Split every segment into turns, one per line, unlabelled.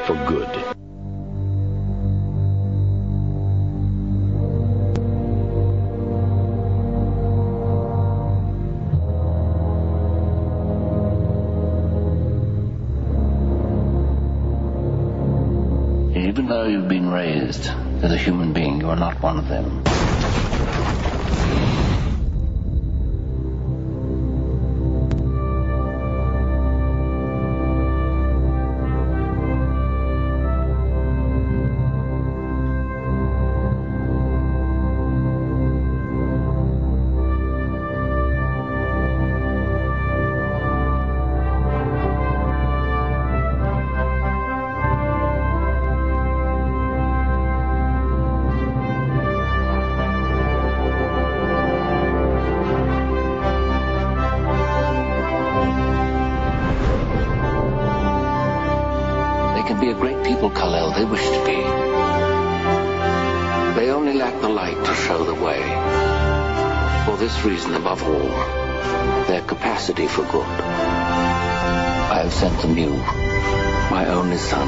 for good. Even though you've been raised as a human being, you are not one of them. Be a great people, Kal-El, they wish to be. They only lack the light to show the way. For this reason, above all, their capacity for good. I have sent them you, my only son.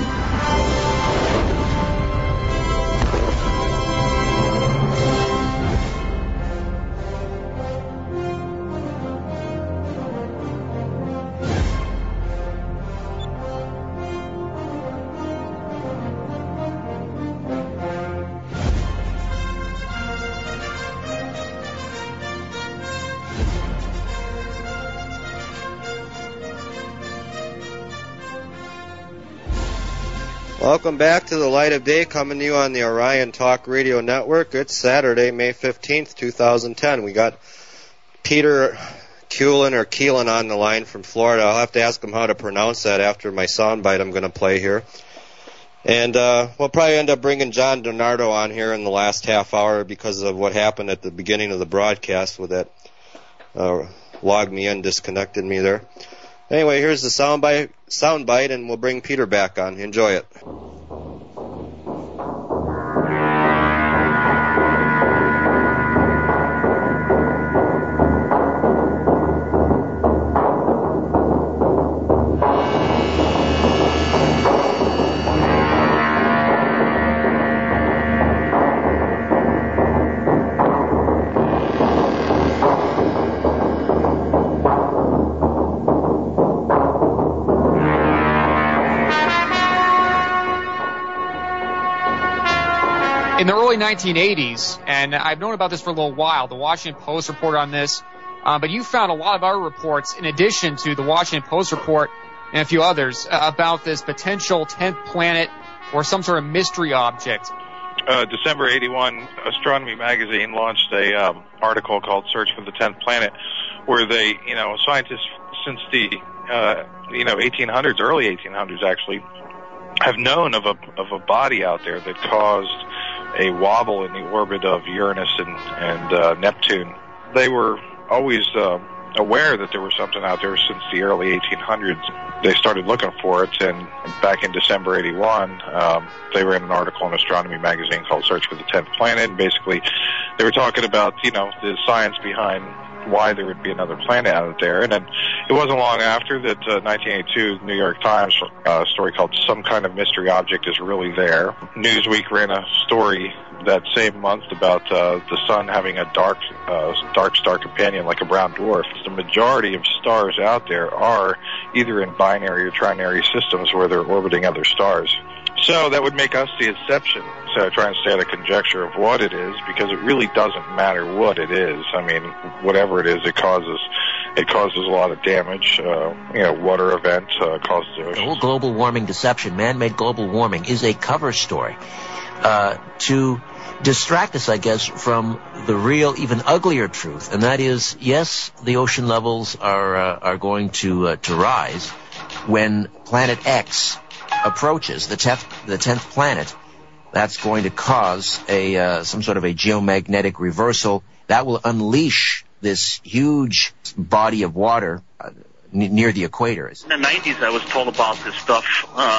Welcome back to the Light of Day, coming to you on the Orion Talk Radio Network. It's Saturday, May 15th, 2010. We got Peter Keelan on the line from Florida. I'll have to ask him how to pronounce that after my soundbite I'm going to play here. And we'll probably end up bringing John Donardo on here in the last half hour because of what happened at the beginning of the broadcast with that logged me in, disconnected me there. Anyway, here's the soundbite, and we'll bring Peter back on. Enjoy it.
In the early 1980s, and I've known about this for a little while, the Washington Post reported on this, but you found a lot of other reports in addition to the Washington Post report and a few others about this potential 10th planet or some sort of mystery object.
December 81, Astronomy Magazine launched a article called Search for the 10th Planet, where they, scientists since the 1800s, early 1800s actually, have known of a body out there that caused a wobble in the orbit of Uranus and Neptune. They were always aware that there was something out there since the early 1800s. They started looking for it, and back in December 81, they ran an article in Astronomy Magazine called Search for the 10th Planet, and basically they were talking about, the science behind why there would be another planet out there. And then it wasn't long after that 1982 New York Times story called Some Kind of Mystery Object is Really There. Newsweek ran a story that same month about the sun having a dark star companion like a brown dwarf. The majority of stars out there are either in binary or trinary systems where they're orbiting other stars. So that would make us the exception. So try and stay at a conjecture of what it is, because it really doesn't matter what it is. I mean, whatever it is, it causes a lot of damage. Water event causes the oceans.
The whole global warming deception, man-made global warming, is a cover story to distract us, I guess, from the real, even uglier truth, and that is, yes, the ocean levels are going to rise when Planet X approaches the 10th planet. That's going to cause some sort of a geomagnetic reversal that will unleash this huge body of water near the equator.
In the 90s, I was told about this stuff.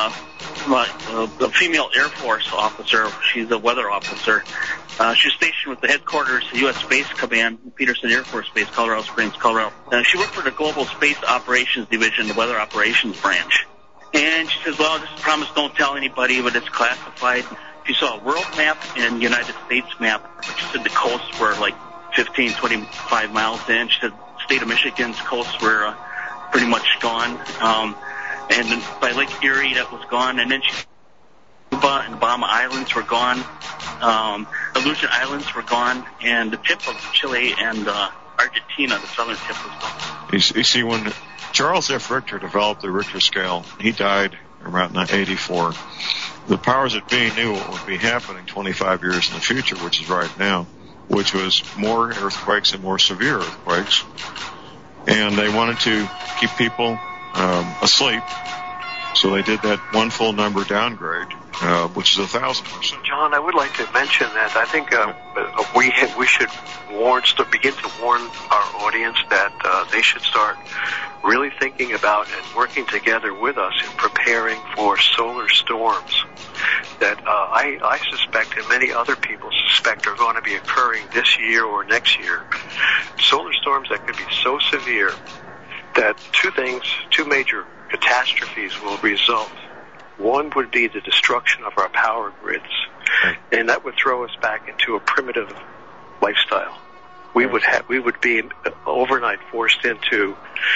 A female Air Force officer, she's a weather officer. She's stationed with the headquarters of the U.S. Space Command, Peterson Air Force Base, Colorado Springs, Colorado. She worked for the Global Space Operations Division, the Weather Operations Branch. And she says, well, just promise don't tell anybody, but it's classified. She saw a world map and United States map. She said the coasts were like 15, 25 miles in. She said the state of Michigan's coasts were pretty much gone. And by Lake Erie, that was gone. And then Cuba and Bahama Islands were gone. Aleutian Islands were gone. And the tip of Chile and Argentina, the southern tip, was gone.
You see, when Charles F. Richter developed the Richter scale, he died around 1984. The powers that be knew what would be happening 25 years in the future, which is right now, which was more earthquakes and more severe earthquakes. And they wanted to keep people asleep, so they did that one full number downgrade, which is 1,000%.
John, I would like to mention that I think we should begin to warn our audience that they should start really thinking about and working together with us in preparing for solar storms that I suspect and many other people suspect are going to be occurring this year or next year. Solar storms that could be so severe that two major catastrophes will result. One would be the destruction of our power grids, and that would throw us back into a primitive lifestyle. We would be overnight forced into,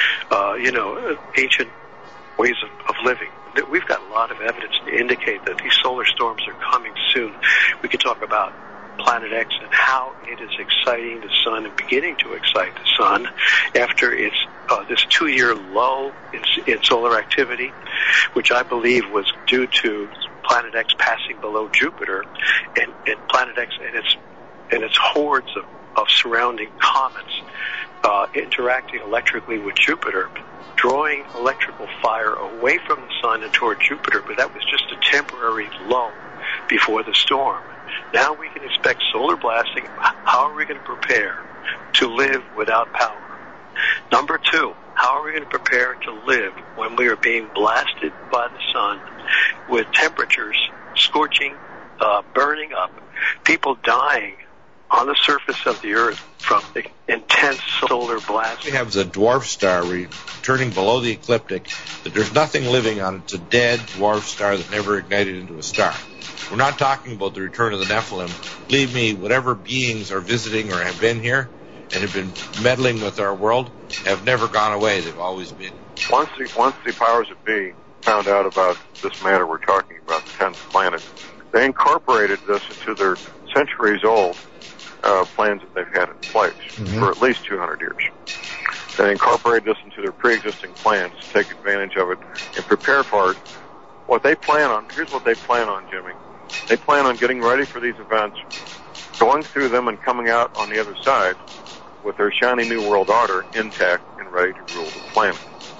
ancient ways of living. We've got a lot of evidence to indicate that these solar storms are coming soon. We could talk about Planet X and how it is exciting the sun and beginning to excite the sun after its this 2-year lull in solar activity, which I believe was due to Planet X passing below Jupiter and Planet X and its hordes of surrounding comets interacting electrically with Jupiter, drawing electrical fire away from the sun and toward Jupiter, but that was just a temporary lull before the storm. Now we can expect solar blasting. How are we going to prepare to live without power? Number 2, how are we going to prepare to live when we are being blasted by the sun with temperatures scorching, burning up, people dying on the surface of the Earth from the intense solar blast?
We have the dwarf star returning below the ecliptic, that there's nothing living on it. It's a dead dwarf star that never ignited into a star. We're not talking about the return of the Nephilim. Believe me, whatever beings are visiting or have been here and have been meddling with our world have never gone away. They've always been.
Once the powers that be found out about this matter we're talking about, the 10th planet, they incorporated this into their centuries-old plans that they've had in place for at least 200 years. They incorporated this into their pre-existing plans to take advantage of it and prepare for it. What they plan on, here's what they plan on, Jimmy. They plan on getting ready for these events, going through them and coming out on the other side with their shiny new world order intact and ready to rule the planet.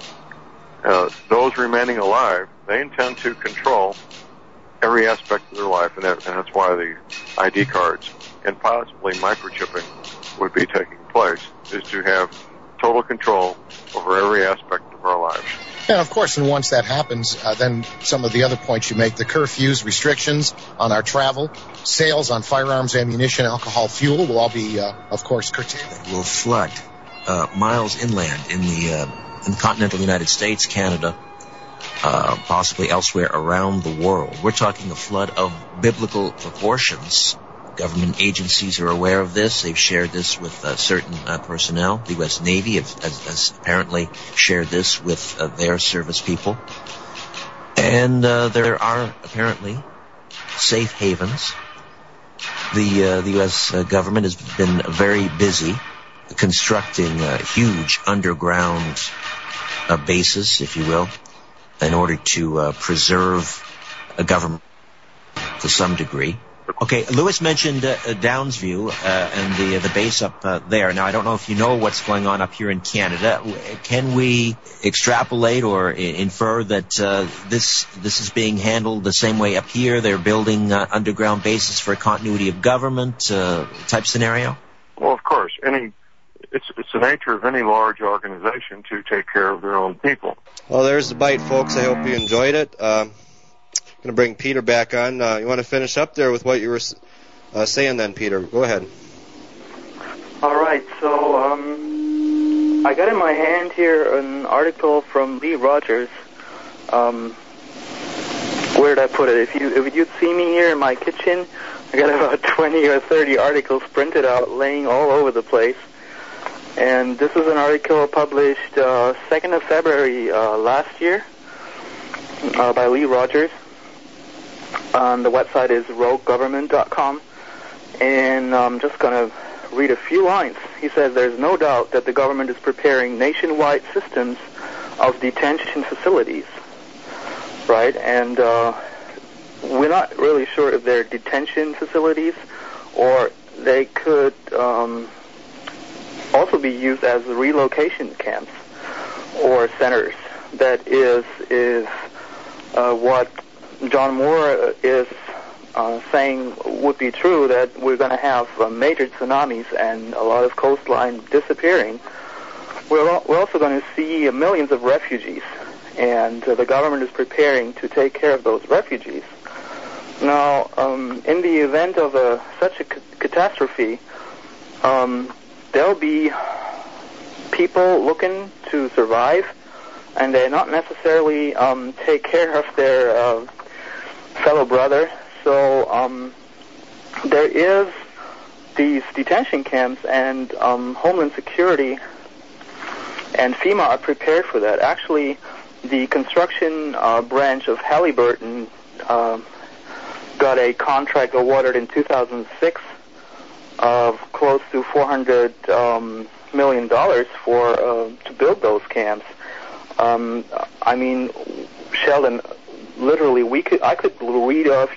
Those remaining alive, they intend to control every aspect of their life, and that's why the ID cards and possibly microchipping would be taking place, is to have total control over every aspect of our lives.
And, of course, and once that happens, then some of the other points you make, the curfews, restrictions on our travel, sales on firearms, ammunition, alcohol, fuel will all be, of course, curtailed.
Will flood miles inland in the continental United States, Canada, possibly elsewhere around the world. We're talking a flood of biblical proportions. Government agencies are aware of this. They've shared this with certain personnel. The U.S. Navy has apparently shared this with their service people. And there are apparently safe havens. The U.S. government has been very busy constructing huge underground bases, if you will, in order to preserve a government to some degree. Okay, Lewis mentioned Downsview and the base up there. Now, I don't know if you know what's going on up here in Canada. Can we extrapolate or infer that this is being handled the same way up here? They're building underground bases for continuity of government type scenario?
Well, of course. It's the nature of any large organization to take care of their own people.
Well, there's the bite, folks. I hope you enjoyed it. I'm going to bring Peter back on. You want to finish up there with what you were saying then, Peter? Go ahead.
All right. So I got in my hand here an article from Lee Rogers where did I put it? If you'd see me here in my kitchen, I got about 20 or 30 articles printed out, laying all over the place. And this is an article published 2nd of February last year by Lee Rogers. The website is roguegovernment.com. And I'm just going to read a few lines. He says, "There's no doubt that the government is preparing nationwide systems of detention facilities." Right? And we're not really sure if they're detention facilities or they could also be used as relocation camps or centers. That is what John Moore is saying would be true, that we're going to have major tsunamis and a lot of coastline disappearing. We're also going to see millions of refugees, and the government is preparing to take care of those refugees. Now, in the event of such a catastrophe, there'll be people looking to survive, and they not necessarily take care of their fellow brother. So there is these detention camps, and Homeland Security and FEMA are prepared for that. Actually, the construction branch of Halliburton got a contract awarded in 2006 of close to $400 million for to build those camps. I mean, Sheldon, literally, I could read off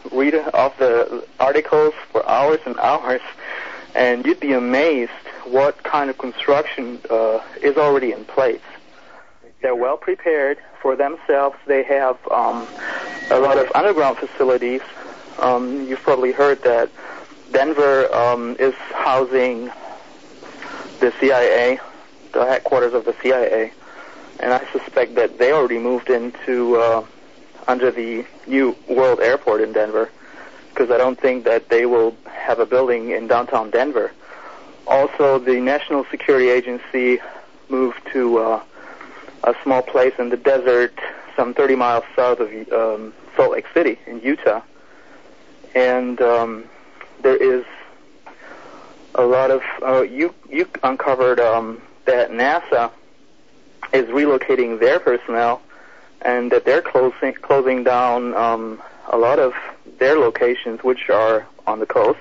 the articles for hours and hours, and you'd be amazed what kind of construction is already in place. They're well prepared for themselves. They have a lot of underground facilities. You've probably heard that Denver is housing the CIA, the headquarters of the CIA, and I suspect that they already moved into under the new World Airport in Denver, because I don't think that they will have a building in downtown Denver. Also, the National Security Agency moved to a small place in the desert some 30 miles south of Salt Lake City in Utah. And there is a lot of, you uncovered that NASA is relocating their personnel, and that they're closing down a lot of their locations, which are on the coast.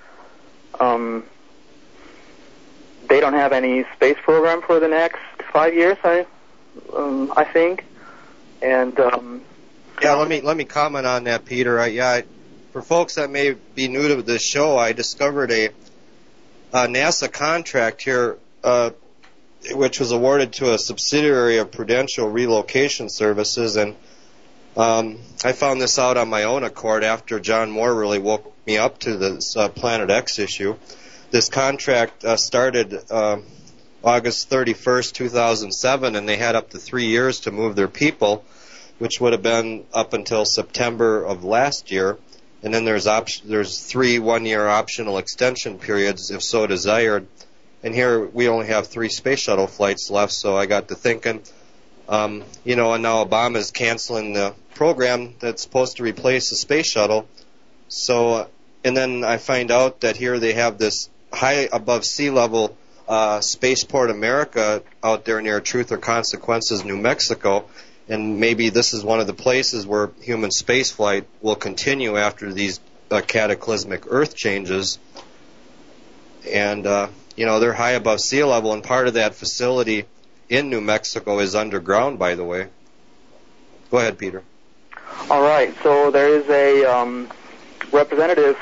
They don't have any space program for the next 5 years, I think. And
yeah, let me comment on that, Peter. For folks that may be new to this show, I discovered a NASA contract here, which was awarded to a subsidiary of Prudential Relocation Services, and I found this out on my own accord after John Moore really woke me up to this Planet X issue. This contract started August 31st, 2007, and they had up to 3 years to move their people, which would have been up until September of last year. And then there's 3 one-year optional extension periods if so desired. And here we only have 3 space shuttle flights left, so I got to thinking, and now Obama's canceling the program that's supposed to replace the space shuttle. So, and then I find out that here they have this high above sea level Spaceport America out there near Truth or Consequences, New Mexico, and maybe this is one of the places where human spaceflight will continue after these cataclysmic Earth changes. And they're high above sea level, and part of that facility in New Mexico is underground, by the way. Go ahead, Peter.
All right, so there is a representative,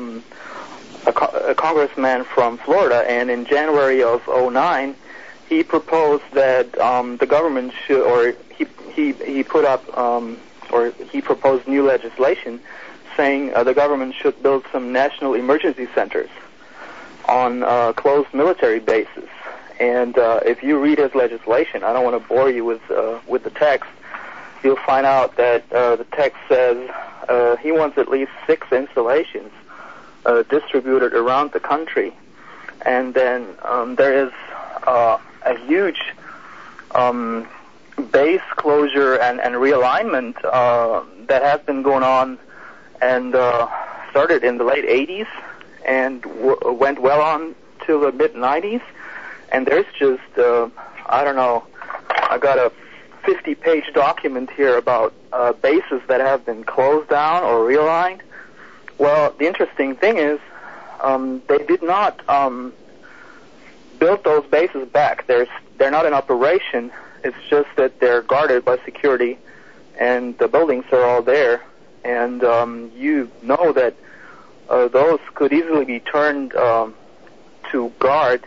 a congressman from Florida, and in January of 2009, he proposed that the government should, or he put up, or he proposed new legislation saying the government should build some national emergency centers on closed military bases. And if you read his legislation, I don't want to bore you with the text, you'll find out that the text says he wants at least 6 installations distributed around the country. And then there is a huge base closure and realignment that has been going on and started in the late 80s and went well on to the mid-90s. And there's just, I don't know, I got a 50-page document here about bases that have been closed down or realigned. Well, the interesting thing is they did not build those bases back. They're not in operation. It's just that they're guarded by security, and the buildings are all there. And you know that those could easily be turned to guard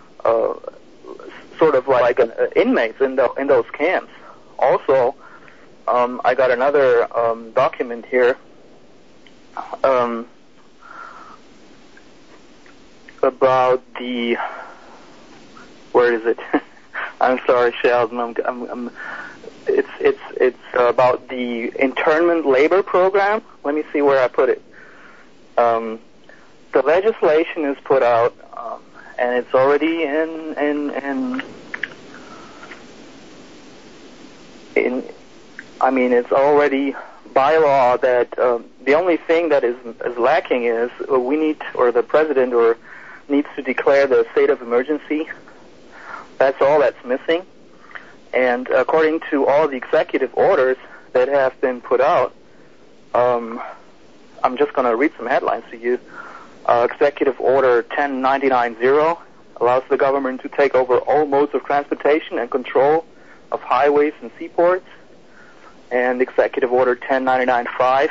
sort of like inmates in those camps. Also, I got another document here about the, where is it? I'm sorry, Sheldon. It's about the internment labor program. Let me see where I put it. The legislation is put out, and it's already it's already by law that the only thing that is lacking is we need, or the president needs to declare the state of emergency. That's all that's missing. And according to all the executive orders that have been put out, I'm just going to read some headlines to you. Executive Order 10990 allows the government to take over all modes of transportation and control of highways and seaports. And Executive Order 10995,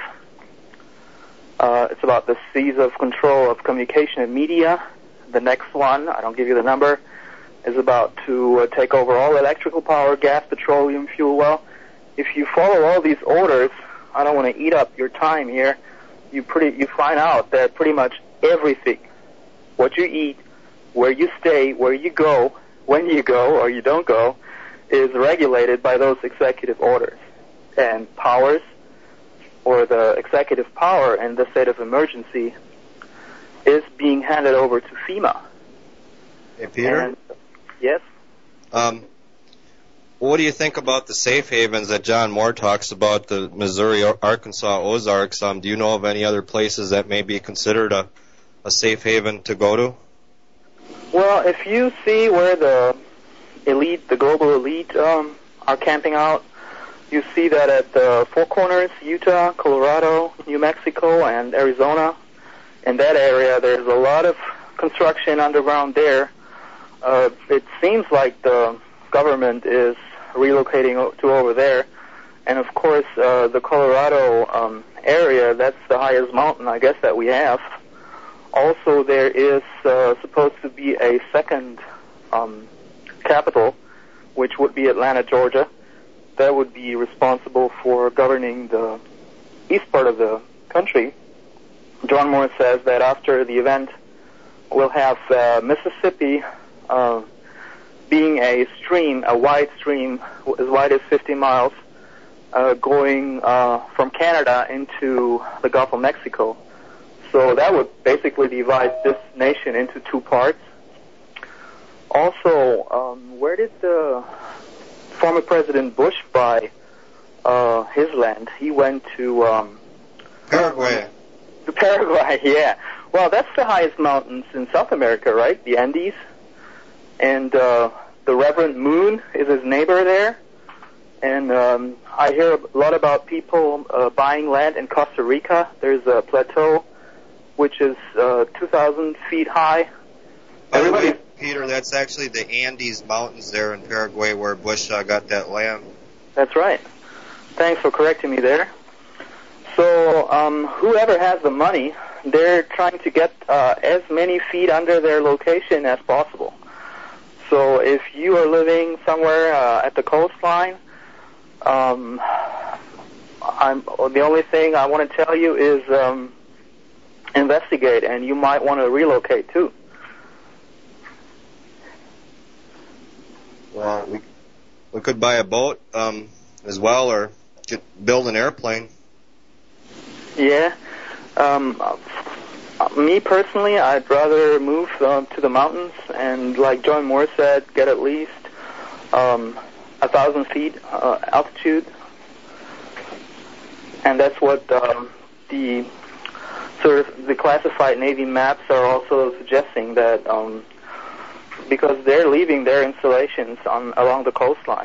it's about the seize of control of communication and media. The next one, I don't give you the number, is about to take over all electrical power, gas, petroleum, fuel. Well, if you follow all these orders, I don't want to eat up your time here, you find out that pretty much everything, what you eat, where you stay, where you go, when you go or you don't go, is regulated by those executive orders. And powers, or the executive power in the state of emergency, is being handed over to FEMA.
Hey, Peter?
And, yes?
What do you think about the safe havens that John Moore talks about, the Missouri, Arkansas, Ozarks? Do you know of any other places that may be considered a safe haven to go to?
Well, if you see where the elite, the global elite, are camping out, you see that at the Four Corners, Utah, Colorado, New Mexico, and Arizona. In that area, there's a lot of construction underground there. It seems like the government is relocating to over there. And, of course, the Colorado area, that's the highest mountain, I guess, that we have. Also, there is supposed to be a second capital, which would be Atlanta, Georgia. That would be responsible for governing the east part of the country. John Moore says that after the event, we'll have Mississippi being a stream, a wide stream, as wide as 50 miles, going from Canada into the Gulf of Mexico. So that would basically divide this nation into two parts. Also, where did the former President Bush buy his land? He went to
Paraguay.
To Paraguay, yeah. Well, that's the highest mountains in South America, right? The Andes. And the Reverend Moon is his neighbor there. And I hear a lot about people buying land in Costa Rica. There's a plateau which is 2,000 feet high.
By the way, Peter, that's actually the Andes Mountains there in Paraguay where Bush got that land.
That's right. Thanks for correcting me there. So whoever has the money, they're trying to get as many feet under their location as possible. So if you are living somewhere at the coastline, the only thing I want to tell you is investigate, and you might want to relocate too.
Well, we could buy a boat as well, or build an airplane.
Yeah. Me personally, I'd rather move to the mountains and, like John Moore said, get at least 1,000 feet altitude, and that's what the classified Navy maps are also suggesting, that because they're leaving their installations along the coastline.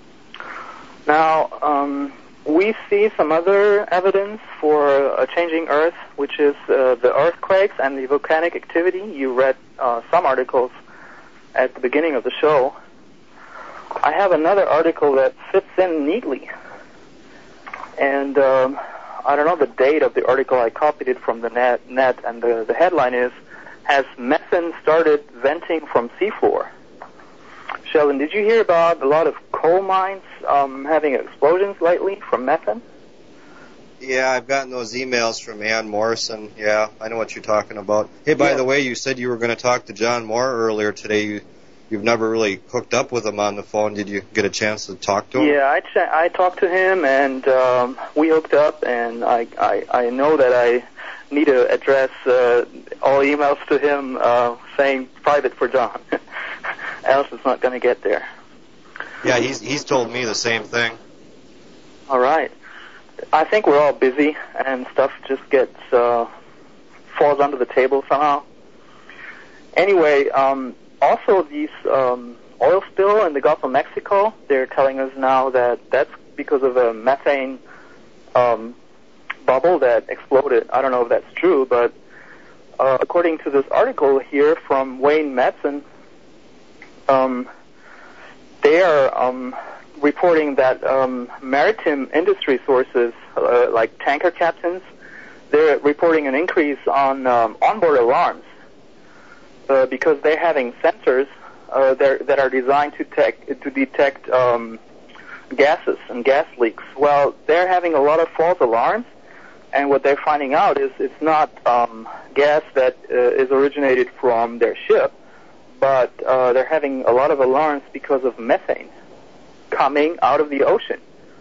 Now, we see some other evidence for a changing Earth, which is the earthquakes and the volcanic activity. You read some articles at the beginning of the show. I have another article that fits in neatly, and I don't know the date of the article. I copied it from the net, and the headline is, "Has methane started venting from seafloor?" Sheldon, did you hear about a lot of coal mines having explosions lately from methane?
Yeah, I've gotten those emails from Ann Morrison. Yeah, I know what you're talking about. Hey, by the way, you said you were going to talk to John Moore earlier today. You've never really hooked up with him on the phone. Did you get a chance to talk to him?
Yeah, I talked to him, and we hooked up, and I know that I need to address all emails to him saying private for John. Else it's not going to get there.
Yeah, he's told me the same thing.
All right. I think we're all busy, and stuff just gets falls under the table somehow. Anyway, also these oil spill in the Gulf of Mexico, they're telling us now that that's because of a methane bubble that exploded. I don't know if that's true, but according to this article here from Wayne Madsen, they are reporting that maritime industry sources, like tanker captains, they're reporting an increase on onboard alarms because they're having sensors that are designed to detect gases and gas leaks. Well, they're having a lot of false alarms, and what they're finding out is it's not gas that is originated from their ship, but they're having a lot of alarms because of methane coming out of the ocean.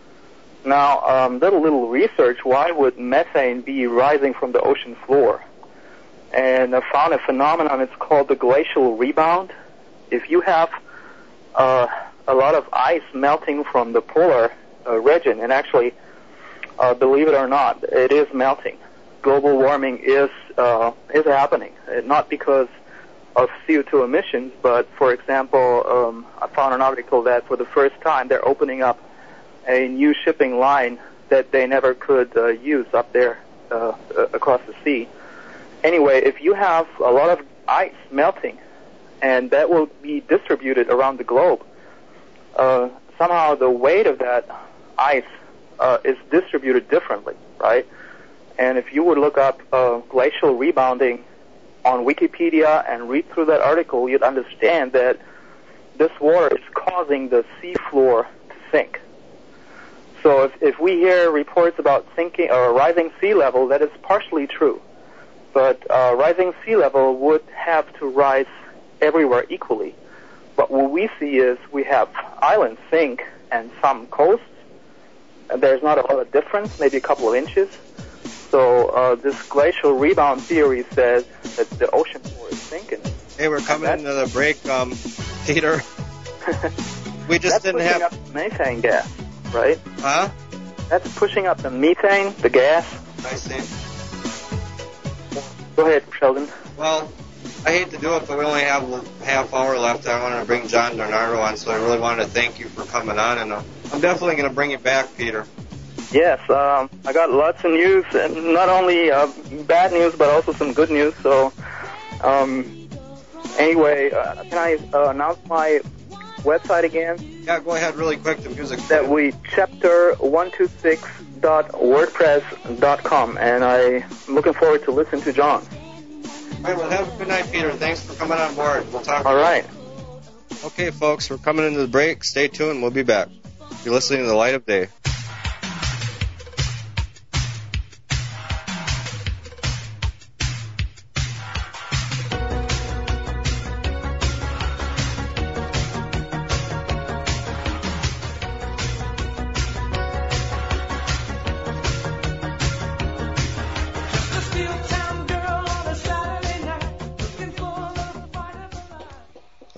Now, little research, why would methane be rising from the ocean floor? And I found a phenomenon, it's called the glacial rebound. If you have a lot of ice melting from the polar region, and actually, believe it or not, it is melting. Global warming is happening, not because of CO2 emissions, but, for example, I found an article that for the first time they're opening up a new shipping line that they never could use up there across the sea. Anyway, if you have a lot of ice melting, and that will be distributed around the globe, somehow the weight of that ice is distributed differently, right? And if you would look up glacial rebounding on Wikipedia and read through that article, you'd understand that this water is causing the seafloor to sink. So if we hear reports about sinking or rising sea level, that is partially true. But rising sea level would have to rise everywhere equally. But what we see is we have islands sink and some coasts. There's not a lot of difference, maybe a couple of inches. So this glacial rebound theory says that the ocean floor is sinking.
Hey, we're coming into the break, Peter. We just didn't have...
That's pushing up methane gas, right?
Huh?
That's pushing up the methane, the gas.
I see.
Go ahead, Sheldon.
Well, I hate to do it, but we only have a half hour left. I wanted to bring John Dornado on, so I really wanted to thank you for coming on, and I'm definitely going to bring you back, Peter.
Yes, I got lots of news, and not only bad news, but also some good news. So, anyway, can I announce my website again?
Yeah, go ahead really quick. The music.
That we chapter126.wordpress.com, and I'm looking forward to listening to John.
All right, well, have a good night, Peter. Thanks for coming on board. We'll talk.
All right.
Okay, folks, we're coming into the break. Stay tuned. We'll be back. You're listening to The Light of Day.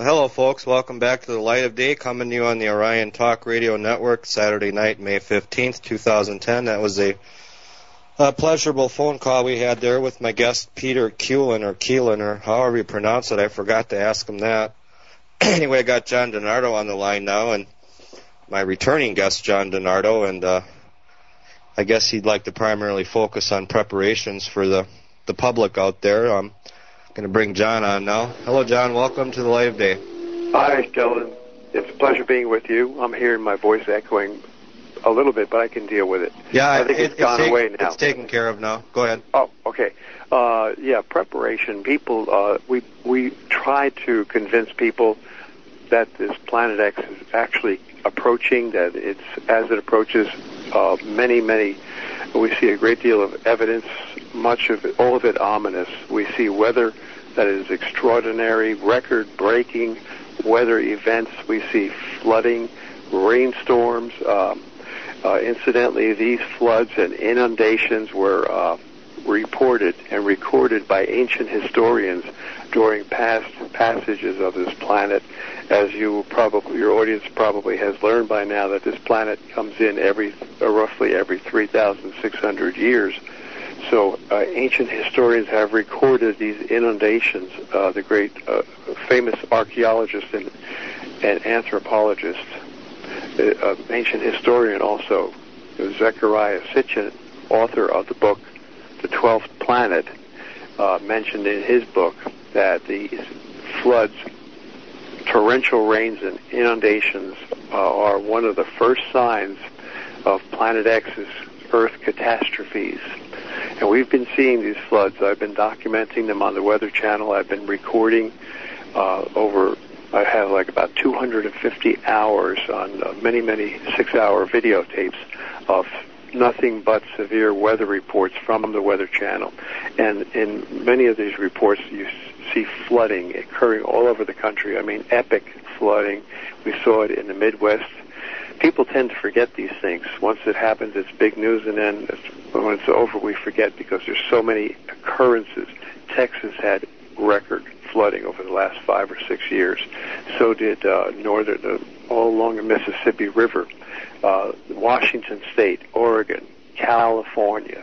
Hello, folks. Welcome back to the Light of Day, coming to you on the Orion Talk Radio Network, Saturday night, May 15th, 2010. That was a pleasurable phone call we had there with my guest, Peter Keelan, or however you pronounce it. I forgot to ask him that. Anyway, I got John DiNardo on the line now, and my returning guest, John DiNardo, and I guess he'd like to primarily focus on preparations for the public out there. I'm going to bring John on now. Hello, John. Welcome to the Light of Day.
Hi, Dylan. It's a pleasure being with you. I'm hearing my voice echoing a little bit, but I can deal with it.
Yeah,
I think it's gone away now.
It's taken care of now. Go ahead.
Oh, okay. Preparation. People, we try to convince people that this Planet X is actually approaching, that it's, as it approaches, many, we see a great deal of evidence, much of it, all of it ominous. We see weather that is extraordinary, record-breaking weather events. We see flooding, rainstorms. Incidentally, these floods and inundations were reported and recorded by ancient historians during past passages of this planet. As your audience probably has learned by now, that this planet comes in roughly every 3,600 years. So ancient historians have recorded these inundations. The great famous archaeologist and anthropologist, ancient historian also, Zecharia Sitchin, author of the book The 12th Planet, mentioned in his book that these floods, torrential rains, and inundations are one of the first signs of Planet X's Earth catastrophes. And we've been seeing these floods. I've been documenting them on the Weather Channel. I've been recording I have like about 250 hours on many 6-hour videotapes of nothing but severe weather reports from the Weather Channel. And in many of these reports, you see flooding occurring all over the country. I mean, epic flooding. We saw it in the Midwest. People tend to forget these things. Once it happens, it's big news, and then when it's over, we forget because there's so many occurrences. Texas had record flooding over the last 5 or 6 years. So did all along the Mississippi River, Washington State, Oregon, California,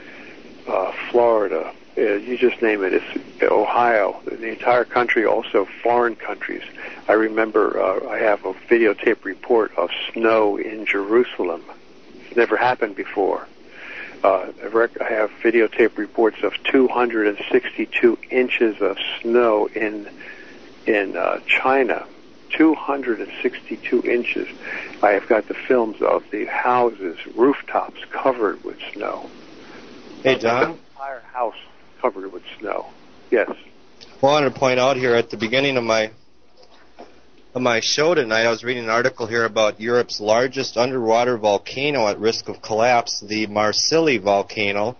Florida. You just name it. It's Ohio, the entire country, also foreign countries. I remember I have a videotape report of snow in Jerusalem. It's never happened before. I have videotape reports of 262 inches of snow in China. 262 inches. I have got the films of the houses, rooftops covered with snow.
Hey, John.
The entire house covered with snow. Yes.
Well, I wanted to point out here at the beginning of my show tonight, I was reading an article here about Europe's largest underwater volcano at risk of collapse, the Marsilli volcano.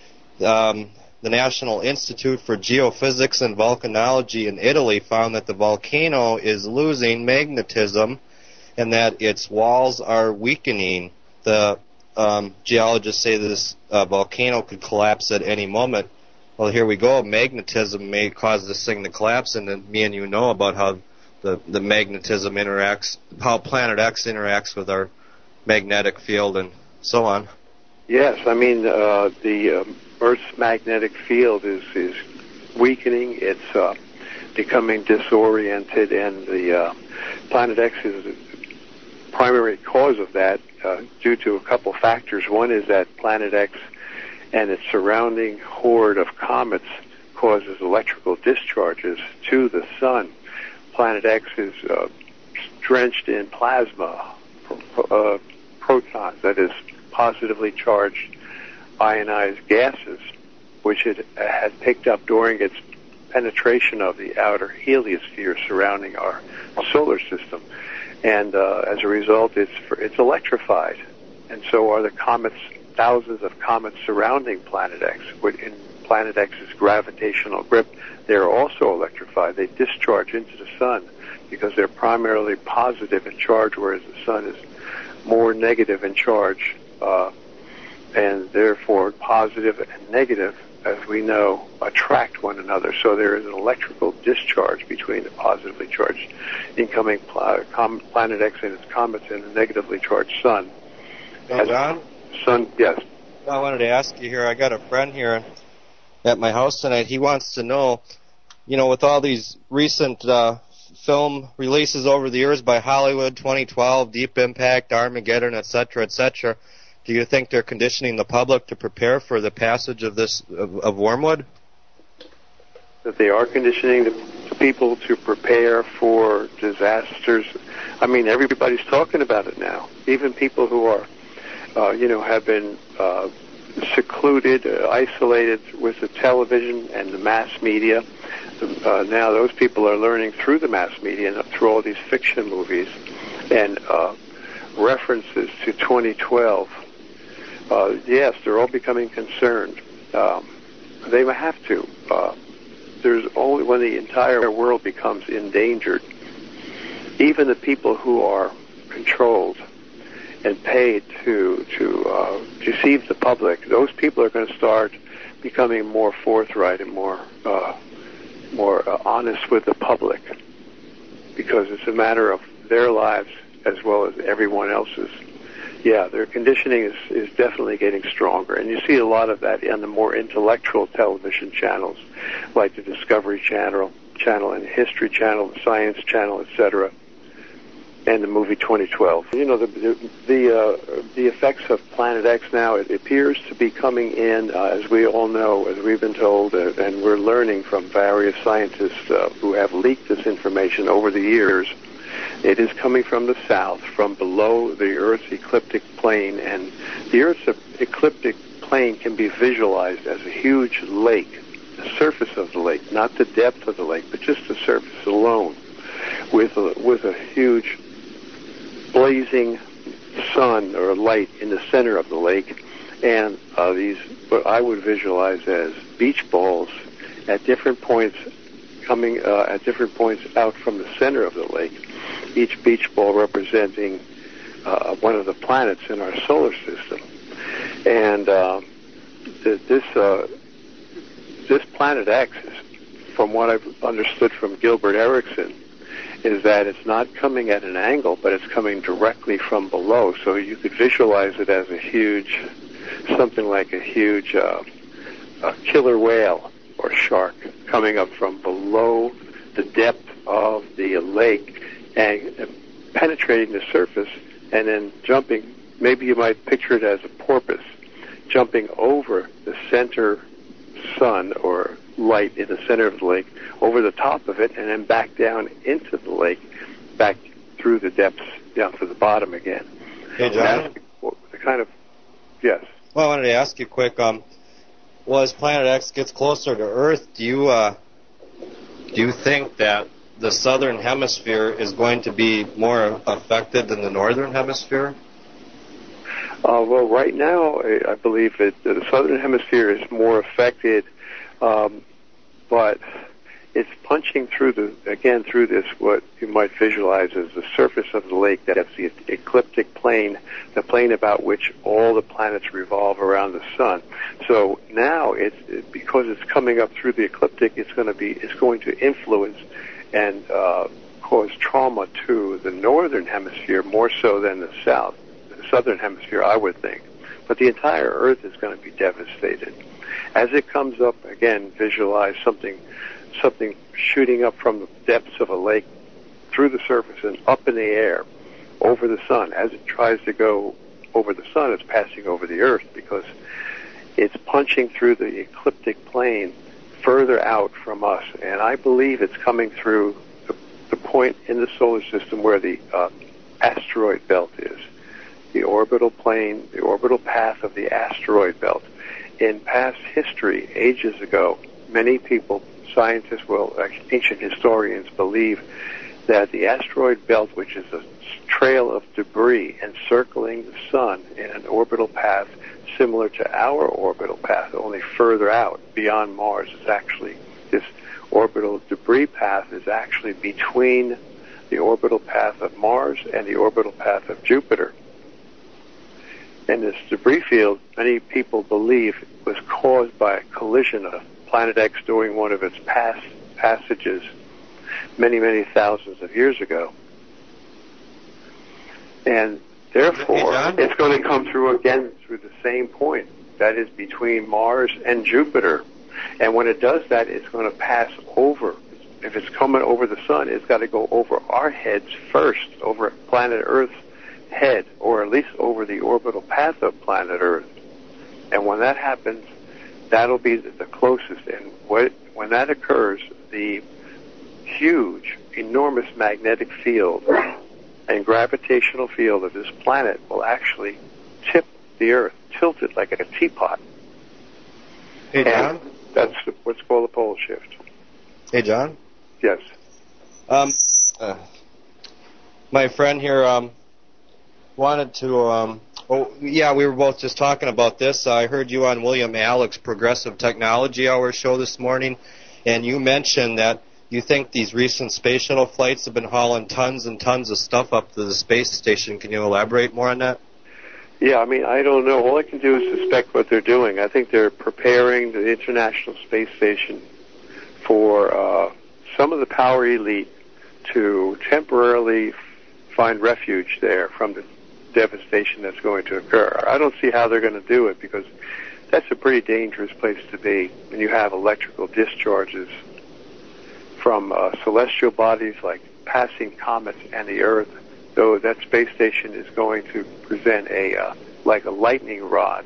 The National Institute for Geophysics and Volcanology in Italy found that the volcano is losing magnetism and that its walls are weakening. The geologists say this volcano could collapse at any moment. Well, here we go. Magnetism may cause this thing to collapse, and then me and you know about how the magnetism interacts, how Planet X interacts with our magnetic field and so on.
Yes, I mean, the Earth's magnetic field is weakening. It's becoming disoriented, and the Planet X is the primary cause of that due to a couple factors. One is that Planet X and its surrounding horde of comets causes electrical discharges to the sun. Planet X is drenched in plasma, protons, that is, positively charged ionized gases, which it had picked up during its penetration of the outer heliosphere surrounding our solar system. And as a result, it's electrified. And so are the comets, thousands of comets surrounding Planet X. In Planet X's gravitational grip, they're also electrified. They discharge into the sun because they're primarily positive in charge, whereas the sun is more negative in charge. And therefore, positive and negative as we know, attract one another. So there is an electrical discharge between the positively charged incoming Planet X and its comets and the negatively charged sun.
Hey, John?
Sun, yes.
I wanted to ask you here, I got a friend here at my house tonight. He wants to know, with all these recent film releases over the years by Hollywood, 2012, Deep Impact, Armageddon, etc., do you think they're conditioning the public to prepare for the passage of Wormwood?
That they are conditioning the people to prepare for disasters. I mean, everybody's talking about it now. Even people who are, have been secluded, isolated with the television and the mass media. Now those people are learning through the mass media and through all these fiction movies and references to 2012. Yes, they're all becoming concerned. They have to. There's only when the entire world becomes endangered, even the people who are controlled and paid to deceive the public, those people are going to start becoming more forthright and more honest with the public, because it's a matter of their lives as well as everyone else's. Yeah, their conditioning is definitely getting stronger, and you see a lot of that on the more intellectual television channels, like the Discovery Channel and History Channel, the Science Channel, etc., and the movie 2012. The effects of Planet X now, it appears to be coming in, as we all know, as we've been told, and we're learning from various scientists who have leaked this information over the years. It is coming from the south, from below the Earth's ecliptic plane, and the Earth's ecliptic plane can be visualized as a huge lake, the surface of the lake, not the depth of the lake, but just the surface alone, with a huge blazing sun or light in the center of the lake, and these what I would visualize as beach balls at different points coming at different points out from the center of the lake, each beach ball representing one of the planets in our solar system. And this Planet X, from what I've understood from Gilbert Erickson, is that it's not coming at an angle, but it's coming directly from below. So you could visualize it as something like a huge killer whale or shark coming up from below the depth of the lake and penetrating the surface and then jumping. Maybe you might picture it as a porpoise jumping over the center sun or light in the center of the lake, over the top of it, and then back down into the lake, back through the depths down to the bottom again.
Hey, John.
Yes.
Well, I wanted to ask you quick. As Planet X gets closer to Earth, do you think that the southern hemisphere is going to be more affected than the northern hemisphere?
Well, right now, I believe that the southern hemisphere is more affected, but it's punching through this, what you might visualize as the surface of the lake. That's the ecliptic plane, the plane about which all the planets revolve around the sun. So now, because it's coming up through the ecliptic, it's going to influence and cause trauma to the northern hemisphere more so than the southern hemisphere, I would think. But the entire Earth is going to be devastated. As it comes up, again, visualize something shooting up from the depths of a lake through the surface and up in the air over the sun. As it tries to go over the sun, it's passing over the Earth because it's punching through the ecliptic plane further out from us. And I believe it's coming through the point in the solar system where the asteroid belt is. The orbital plane, the orbital path of the asteroid belt. In past history, ages ago, many people, scientists, ancient historians believe that the asteroid belt, which is a trail of debris encircling the sun in an orbital path similar to our orbital path, only further out beyond Mars, this orbital debris path is actually between the orbital path of Mars and the orbital path of Jupiter. And this debris field, many people believe, was caused by a collision of Planet X during one of its passages many, many thousands of years ago. And therefore, it's going to come through again through the same point. That is between Mars and Jupiter. And when it does that, it's going to pass over. If it's coming over the sun, it's got to go over our heads first, over planet Earth's head, or at least over the orbital path of planet Earth. And when that happens, that'll be the closest. And when that occurs, the huge, enormous magnetic field and gravitational field of this planet will actually tip the Earth, tilt it like a teapot.
Hey, John?
And that's what's called a pole shift.
Hey, John?
Yes.
My friend here wanted to... we were both just talking about this. I heard you on William Alex Progressive Technology Hour show this morning, and you mentioned that you think these recent space shuttle flights have been hauling tons and tons of stuff up to the space station. Can you elaborate more on that?
Yeah, I mean, I don't know. All I can do is suspect what they're doing. I think they're preparing the International Space Station for some of the power elite to temporarily find refuge there from the devastation that's going to occur. I don't see how they're going to do it, because that's a pretty dangerous place to be when you have electrical discharges from celestial bodies like passing comets and the Earth. So that space station is going to present like a lightning rod,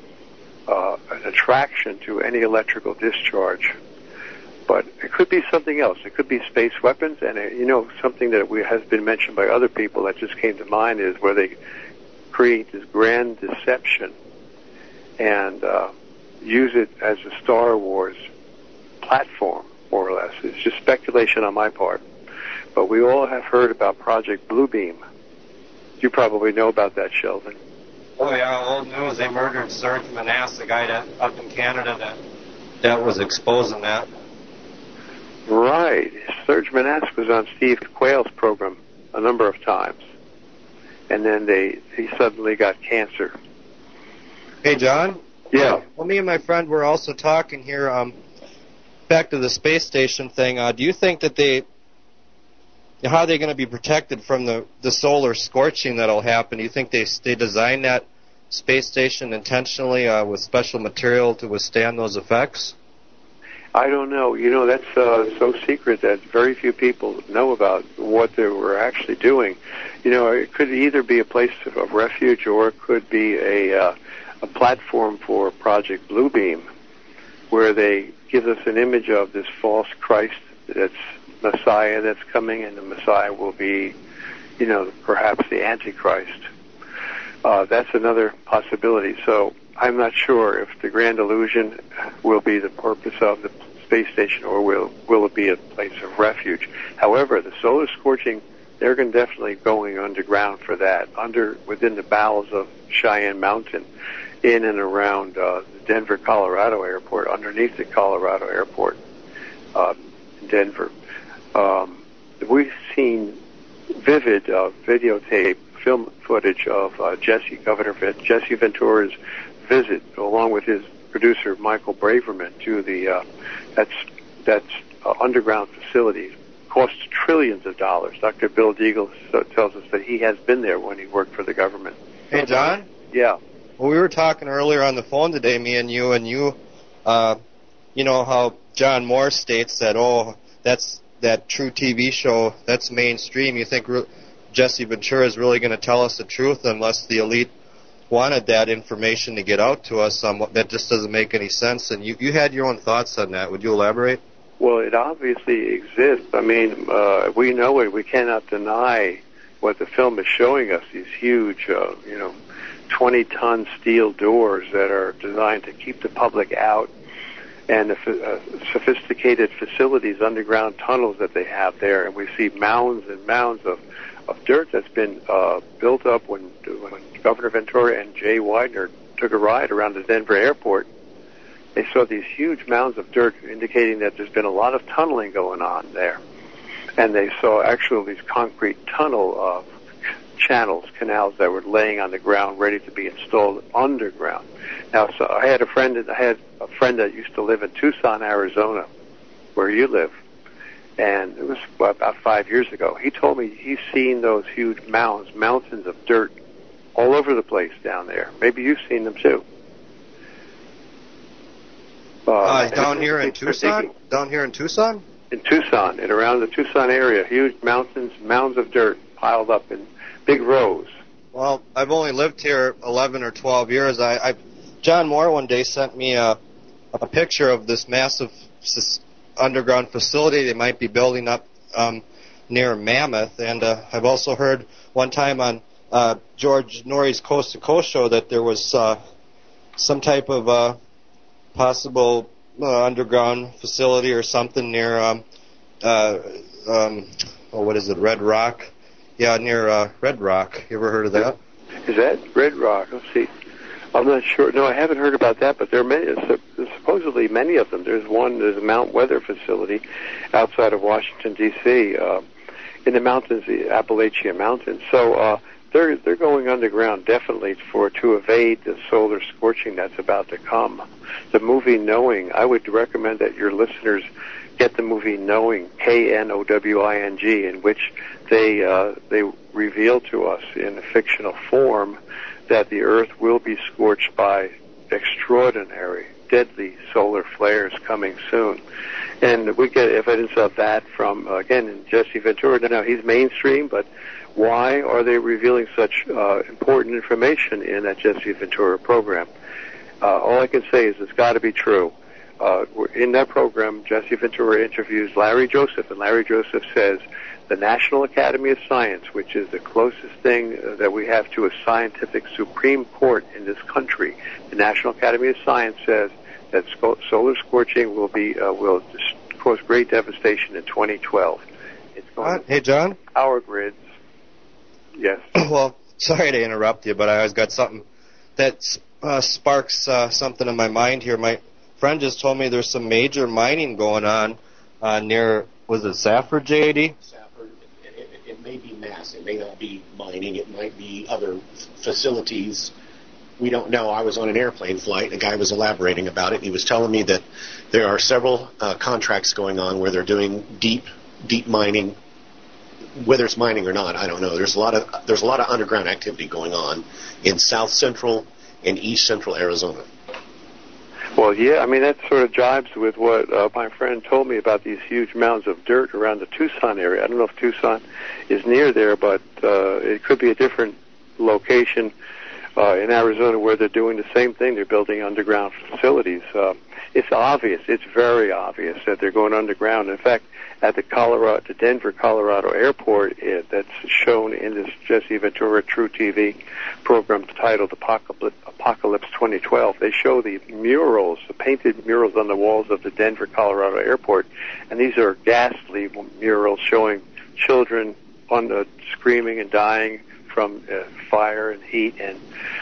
an attraction to any electrical discharge. But it could be something else. It could be space weapons, and something that has been mentioned by other people that just came to mind is where they create this grand deception and use it as a Star Wars platform, more or less. It's just speculation on my part. But we all have heard about Project Bluebeam. You probably know about that, Sheldon.
Oh, yeah, old news. They murdered Serge Manasse, the guy up in Canada that was exposing that.
Right. Serge Manasse was on Steve Quayle's program a number of times. And then he suddenly got cancer.
Hey, John?
Yeah.
Well, me and my friend were also talking here, back to the space station thing. Do you think that how are they going to be protected from the solar scorching that'll happen? Do you think they designed that space station intentionally with special material to withstand those effects?
I don't know. That's so secret that very few people know about what they were actually doing. It could either be a place of refuge, or it could be a platform for Project Bluebeam, where they give us an image of this false Christ that's Messiah that's coming, and the Messiah will be, perhaps the Antichrist. That's another possibility. So I'm not sure if the grand illusion will be the purpose of the space station, or will it be a place of refuge. However, the solar scorching, they're definitely going underground for that, within the bowels of Cheyenne Mountain, in and around the Denver, Colorado airport, underneath the Colorado airport in Denver. We've seen vivid videotape, film footage of Jesse Ventura's visit, along with his producer Michael Braverman, to the that's underground facility. Costs trillions of dollars. Dr. Bill Deagle tells us that he has been there when he worked for the government.
Hey, John?
Yeah.
Well, we were talking earlier on the phone today, me and you how John Moore states that, that's that true TV show, that's mainstream. You think Jesse Ventura is really going to tell us the truth unless the elite wanted that information to get out to us? That just doesn't make any sense. And you had your own thoughts on that. Would you elaborate?
Well, it obviously exists. I mean, we know it. We cannot deny what the film is showing us, these huge, 20-ton steel doors that are designed to keep the public out, and the sophisticated facilities, underground tunnels that they have there. And we see mounds and mounds of dirt that's been built up when Governor Ventura and Jay Widener took a ride around the Denver airport. They saw these huge mounds of dirt indicating that there's been a lot of tunneling going on there. And they saw actually these concrete tunnel canals that were laying on the ground, ready to be installed underground. Now, so I had a friend that used to live in Tucson, Arizona, where you live, and it was about 5 years ago. He told me he's seen those huge mountains of dirt all over the place down there. Maybe you've seen them too.
Down here in Tucson? Down here in Tucson?
In Tucson and around the Tucson area, huge mounds of dirt piled up in big rows.
Well, I've only lived here 11 or 12 years. John Moore one day sent me a picture of this massive underground facility they might be building up near Mammoth. And I've also heard one time on George Norrie's Coast to Coast show that there was some type of possible underground facility or something near, what is it, Red Rock? Yeah, near Red Rock. You ever heard of that?
Is that Red Rock? Let's see. I'm not sure. No, I haven't heard about that, but there are many, supposedly many of them. There's a Mount Weather facility outside of Washington, D.C., in the mountains, the Appalachian Mountains. So they're going underground definitely to evade the solar scorching that's about to come. The movie Knowing, I would recommend that your listeners get the movie Knowing, Knowing, in which they reveal to us in a fictional form that the Earth will be scorched by extraordinary, deadly solar flares coming soon. And we get evidence of that from, again, Jesse Ventura. Now, he's mainstream, but why are they revealing such important information in that Jesse Ventura program? All I can say is it's got to be true. In that program, Jesse Ventura interviews Larry Joseph, and Larry Joseph says the National Academy of Science, which is the closest thing that we have to a scientific Supreme Court in this country, the National Academy of Science says that solar scorching will cause great devastation in 2012. It's going
Hey, John?
Power grids. Yes.
Well, sorry to interrupt you, but I always got something that sparks something in my mind here. My friend just told me there's some major mining going on near, was it Safford, J.A.D.?
Safford. It may be mass. It may not be mining. It might be other facilities. We don't know. I was on an airplane flight. A guy was elaborating about it. He was telling me that there are several contracts going on where they're doing deep mining. Whether it's mining or not, I don't know. There's a lot of underground activity going on in south central and east central Arizona.
Well, yeah, I mean, that sort of jibes with what my friend told me about these huge mounds of dirt around the Tucson area. I don't know if Tucson is near there, but it could be a different location in Arizona where they're doing the same thing. They're building underground facilities. It's obvious. It's very obvious that they're going underground. In fact, at the Denver, Colorado airport, that's shown in this Jesse Ventura True TV program titled Apocalypse 2012. They show the painted murals on the walls of the Denver, Colorado airport, and these are ghastly murals showing children screaming and dying from fire and heat, and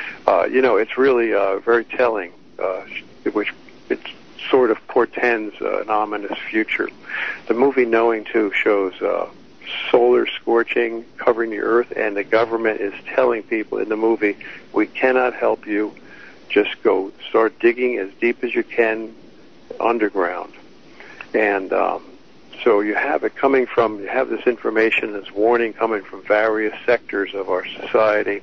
it's really very telling, which it sort of portends an ominous future. The movie Knowing, too, shows solar scorching covering the earth, and the government is telling people in the movie, we cannot help you, just go start digging as deep as you can underground. And so you have this information, this warning coming from various sectors of our society.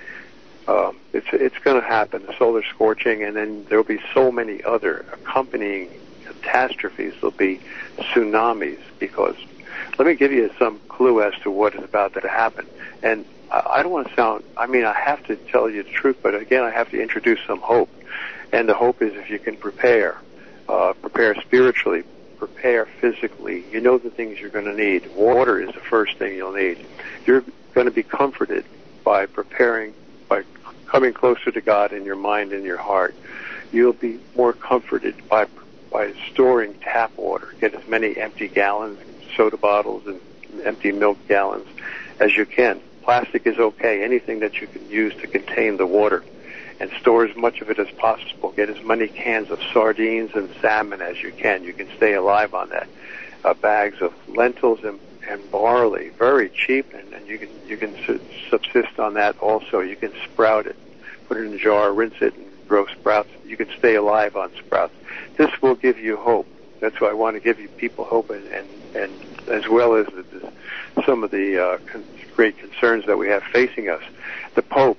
It's going to happen, the solar scorching, and then there'll be so many other accompanying catastrophes. There'll be tsunamis, because let me give you some clue as to what is about to happen. And I don't want to I have to tell you the truth, but again, I have to introduce some hope. And the hope is if you can prepare spiritually, prepare physically, you know the things you're going to need. Water is the first thing you'll need. You're going to be comforted by preparing, by coming closer to God in your mind and your heart. You'll be more comforted by storing tap water. Get as many empty gallons, soda bottles, and empty milk gallons as you can. Plastic is okay. Anything that you can use to contain the water. And store as much of it as possible. Get as many cans of sardines and salmon as you can. You can stay alive on that. Bags of lentils and and barley, very cheap, and you can subsist on that also. You can sprout it, put it in a jar, rinse it, and grow sprouts. You can stay alive on sprouts. This will give you hope. That's why I want to give you people hope, and as well as some of the great concerns that we have facing us. The Pope,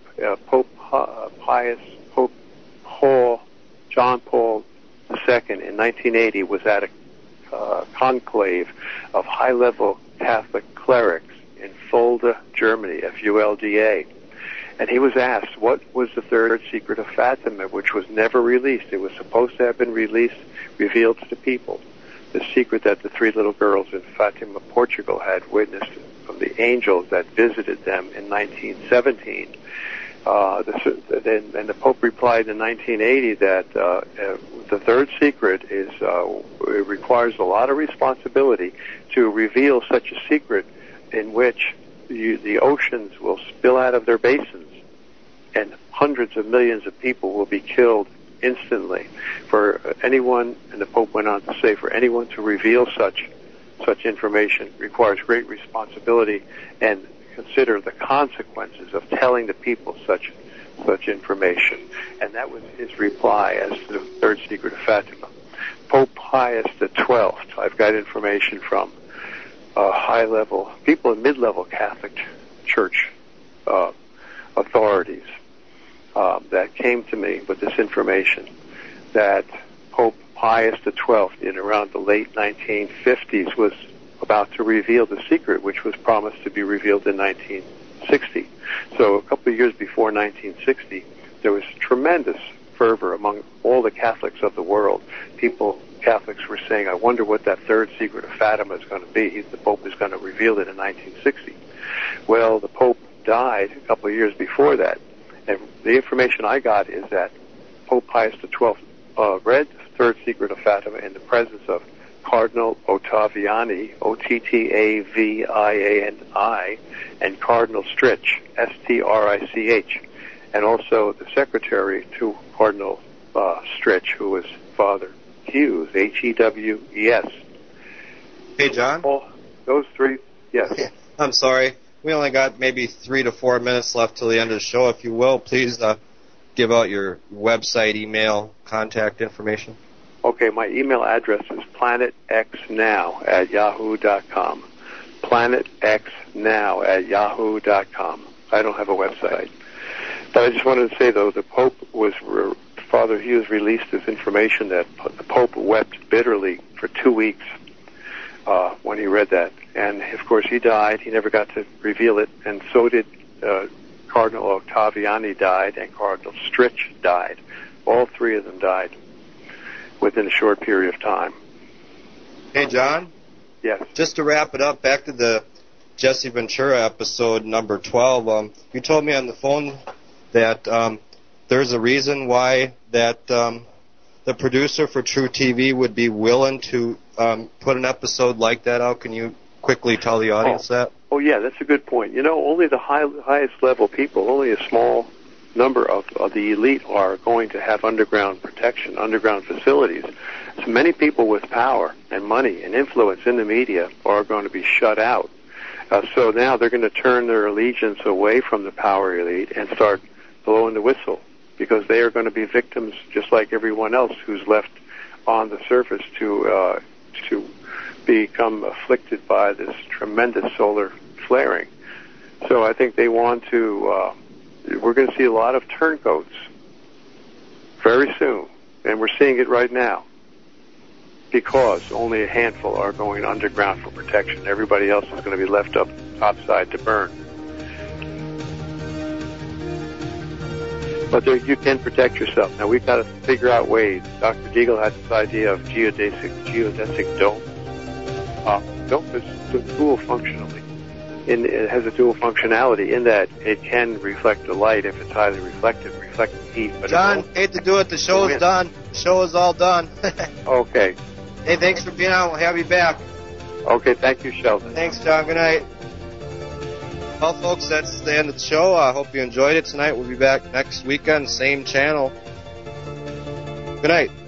John Paul II in 1980 was at a conclave of high-level Catholic clerics in Fulda, Germany, Fulda. And he was asked, what was the third secret of Fatima, which was never released? It was supposed to have been revealed to the people. The secret that the three little girls in Fatima, Portugal had witnessed from the angels that visited them in 1917. And the Pope replied in 1980 that the third secret is it requires a lot of responsibility to reveal such a secret in which the oceans will spill out of their basins and hundreds of millions of people will be killed instantly. For anyone, and the Pope went on to say, for anyone to reveal such information requires great responsibility, and consider the consequences of telling the people such information. And that was his reply as to the third secret of Fatima. Pope Pius XII, I've got information from high-level people in mid-level Catholic Church authorities that came to me with this information that Pope Pius XII in around the late 1950s was about to reveal the secret, which was promised to be revealed in 1960. So a couple of years before 1960, there was tremendous fervor among all the Catholics of the world. Catholics were saying, I wonder what that third secret of Fatima is going to be. The Pope is going to reveal it in 1960. Well, the Pope died a couple of years before that. And the information I got is that Pope Pius XII read the third secret of Fatima in the presence of Cardinal Ottaviani, Ottaviani, and Cardinal Stritch, Strich, and also the secretary to Cardinal Stritch, who was Father Hughes, Hewes.
Hey, John?
Those three, yes.
Yeah, I'm sorry. We only got maybe 3 to 4 minutes left till the end of the show. If you will, please give out your website, email, contact information.
Okay, my email address is planetxnow@yahoo.com. planetxnow@yahoo.com. I don't have a website. But I just wanted to say, though, the Pope Father Hughes released this information that the Pope wept bitterly for 2 weeks when he read that. And, of course, he died. He never got to reveal it. And so did Cardinal Ottaviani died, and Cardinal Stritch died. All three of them died within a short period of time.
Hey, John?
Yes.
Just to wrap it up, back to the Jesse Ventura episode number 12, you told me on the phone that there's a reason why that the producer for True TV would be willing to put an episode like that out. Can you quickly tell the audience that?
Oh, yeah, that's a good point. You know, only the highest level people, only a small number of the elite are going to have underground protection, underground facilities. So many people with power and money and influence in the media are going to be shut out. So now they're going to turn their allegiance away from the power elite and start blowing the whistle, because they are going to be victims just like everyone else who's left on the surface to become afflicted by this tremendous solar flaring. So I think they want to, we're going to see a lot of turncoats very soon, and we're seeing it right now, because only a handful are going underground for protection. Everybody else is going to be left up topside to burn. But you can protect yourself. Now, we've got to figure out ways. Dr. Deagle had this idea of geodesic dome. Dome is dual functionally. It has a dual functionality in that it can reflect the light if it's highly reflective, reflect the heat. But
John, hate to do it. The show is done. The show is all done.
Okay.
Hey, thanks for being on. We'll have you back.
Okay, thank you, Sheldon.
Thanks, John. Good night. Well, folks, that's the end of the show. I hope you enjoyed it tonight. We'll be back next weekend, same channel. Good night.